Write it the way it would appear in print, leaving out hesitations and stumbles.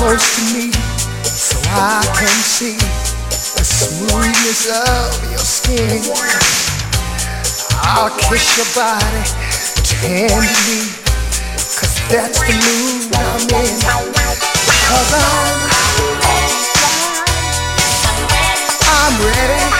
close to me so I can see the smoothness of your skin. I'll kiss your body tenderly, 'cause that's the mood I'm in. 'Cause I'm ready